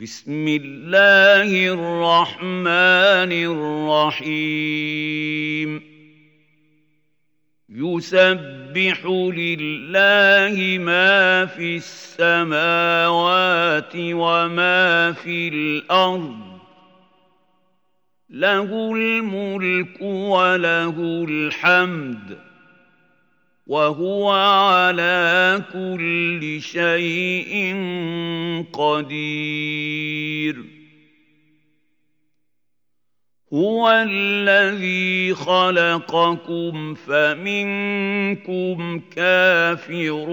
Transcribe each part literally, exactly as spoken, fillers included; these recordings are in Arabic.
بسم الله الرحمن الرحيم يسبح لله ما في السماوات وما في الأرض له الملك وله الحمد وهو على كل شيء قدير هو الذي خلقكم فمنكم كافر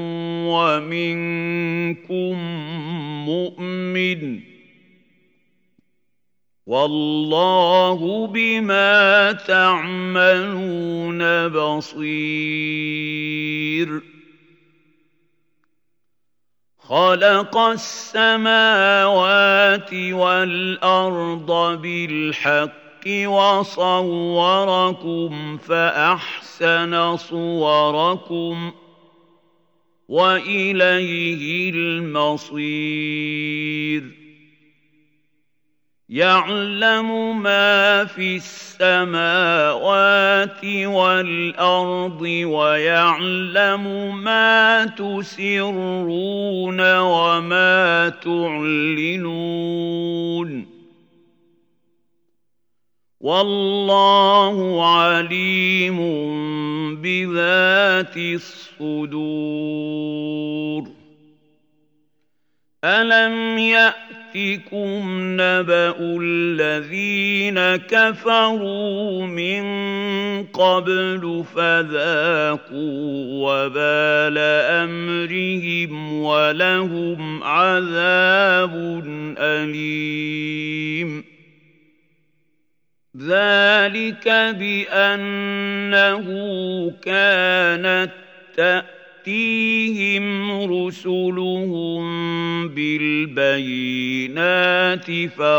ومنكم مؤمن والله بما تعملون بصير خلق السماوات والأرض بالحق وصوركم فأحسن صوركم وإليه المصير يعلم ما في السماوات والأرض ويعلم ما تسرون وما تعلنون والله عليم بذات الصدور ألم يأتكم نبأ الذين كفروا من قبل فذاقوا وبال أمرهم ولهم عذاب أليم ذلك بأنه كانت تأتيهم رسلهم بالبينات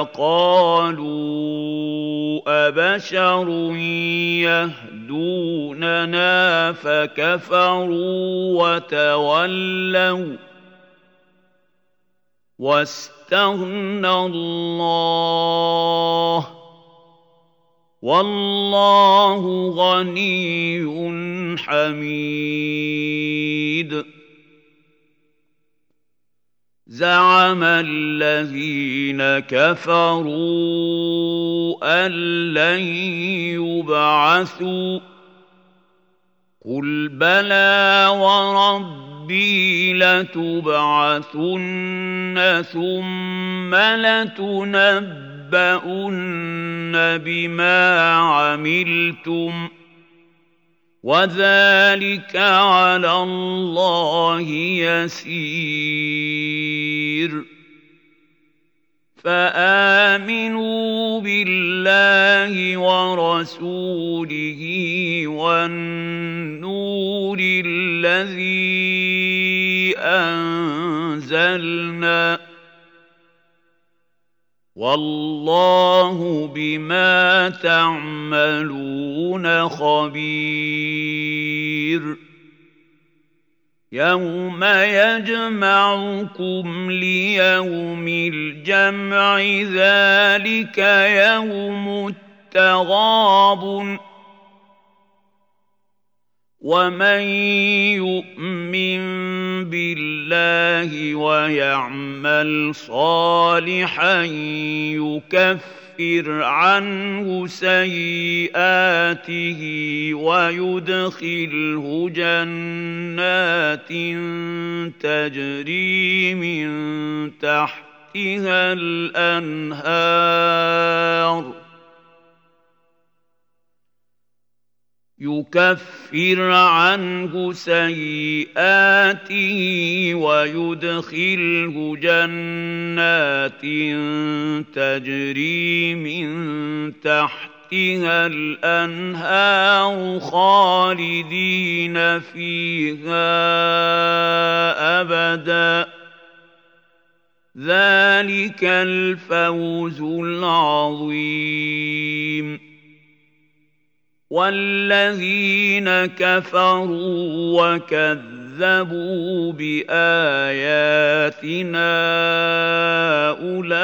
فقالوا أبشر يهدوننا فكفروا وتولوا واستغنى الله والله غني حميد زعم الذين كفروا أن لن يبعثوا قل بلى وربي لتبعثن ثم لتنبؤن تُنَبَّؤُنَّ بِمَا عَمِلْتُمْ وَذَلِكَ عَلَى اللَّهِ يَسِيرٌ فَآمِنُوا بِاللَّهِ وَرَسُولِهِ وَالنُّورِ الَّذِي أَنزَلْنَا والله بما تعملون خبير يوم يجمعكم ليوم الجمع ذلك يوم التغابن ومن يؤمن بالله ويعمل صالحا يكفر عنه سيئاته ويدخله جنات تجري من تحتها الأنهار يكفر عنه سيئاته ويدخله جنات تجري من تحتها الأنهار خالدين فيها أبدا ذلك الفوز العظيم والذين كفروا وكذبوا بآياتنا أولئك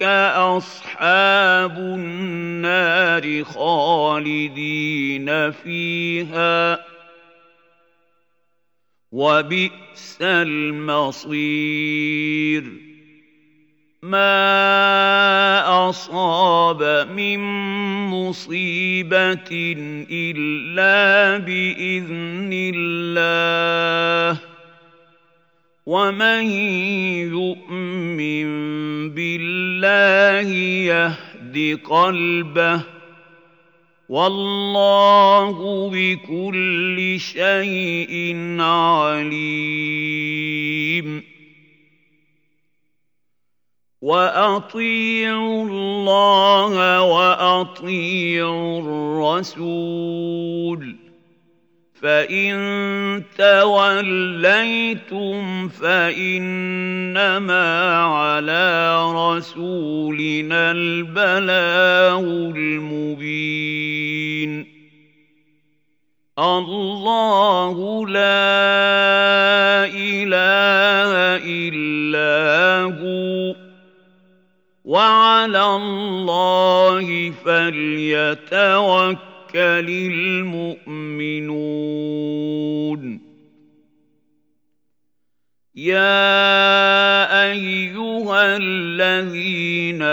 أولئك أصحاب النار خالدين فيها وبئس المصير ما أصاب من مصيبة إلا بإذن الله ومن يؤمن بالله يهد قلبه والله بكل شيء عليم وأطيعوا الله وأطيعوا الرسول فإن توليتم فإنما على رسولنا البلاغ المبين الله لا إله إلا هو وعلى الله فليتوكل المؤمنون يا أيها الذين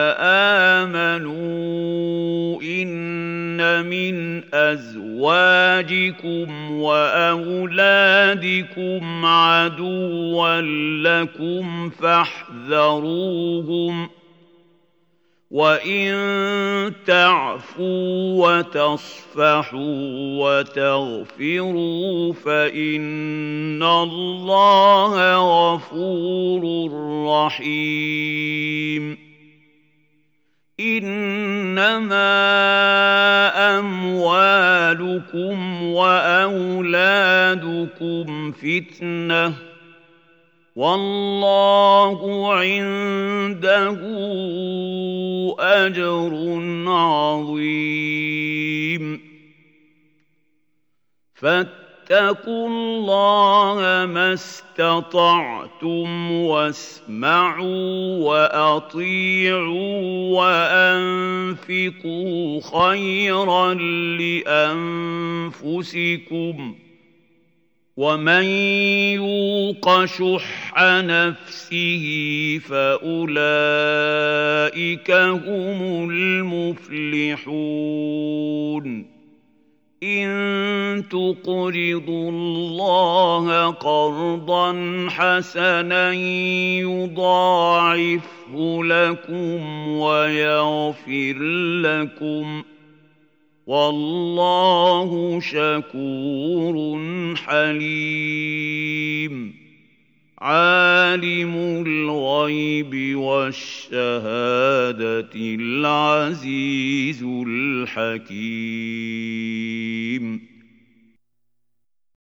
آمنوا إن من أزواجكم وأولادكم عدوا لكم فاحذروهم وإن تعفوا وتصفحوا وتغفروا فإن الله غفور رحيم إنما أموالكم وأولادكم فتنة والله عنده أجر عظيم فاتقوا الله ما استطعتم واسمعوا وأطيعوا وأنفقوا خيرا لأنفسكم ومن يوق شح نفسه فأولئك هم المفلحون إن تقرضوا الله قرضا حسنا يضاعفه لكم ويغفر لكم والله شكور حليم عالم الغيب والشهادة العزيز الحكيم